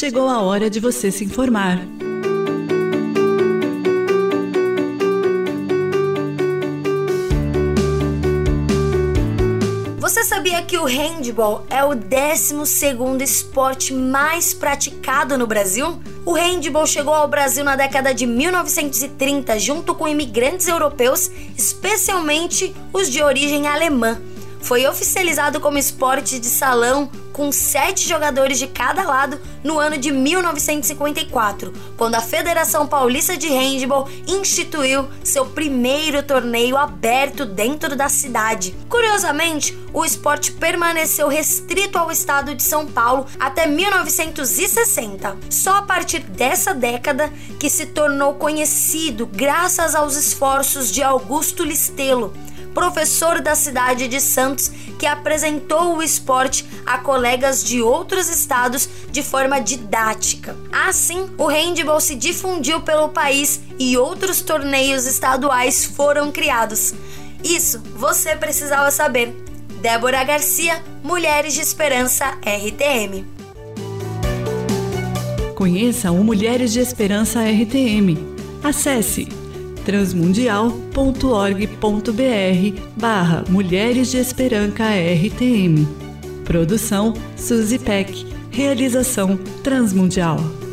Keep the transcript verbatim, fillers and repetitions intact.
chegou a hora de você se informar. Você sabia que o handball é o décimo segundo esporte mais praticado no Brasil? O handball chegou ao Brasil na década de mil novecentos e trinta junto com imigrantes europeus, especialmente os de origem alemã. Foi oficializado como esporte de salão com sete jogadores de cada lado no ano de mil novecentos e cinquenta e quatro, quando a Federação Paulista de Handball instituiu seu primeiro torneio aberto dentro da cidade. Curiosamente, o esporte permaneceu restrito ao estado de São Paulo até mil novecentos e sessenta. Só a partir dessa década que se tornou conhecido graças aos esforços de Augusto Listelo, professor da cidade de Santos, que apresentou o esporte a colegas de outros estados de forma didática. Assim, o handball se difundiu pelo país e outros torneios estaduais foram criados. Isso você precisava saber. Débora Garcia, Mulheres de Esperança R T M. Conheça o Mulheres de Esperança R T M. Acesse transmundial ponto org ponto br barra Mulheres de Esperança R T M. Produção Suzy Peck. Realização Transmundial.